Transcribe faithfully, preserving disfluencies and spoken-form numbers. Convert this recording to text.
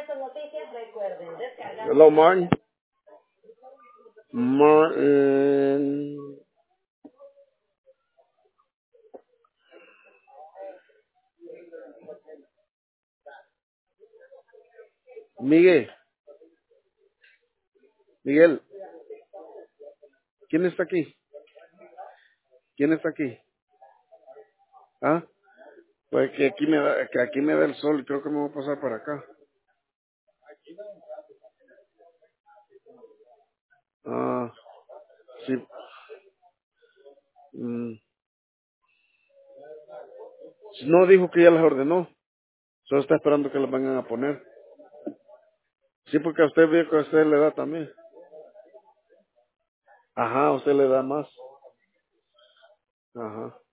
Hello, Martin. Martin. Miguel. Miguel. ¿Quién está aquí? ¿Quién está aquí? ¿Ah? Pues que aquí me da, que aquí me da el sol y creo que me voy a pasar para acá. Ah, sí. Mm. No dijo que ya las ordenó. Solo está esperando que las vengan a poner. Sí, porque a usted ve que a usted le da también. Ajá, a usted le da más. Ajá.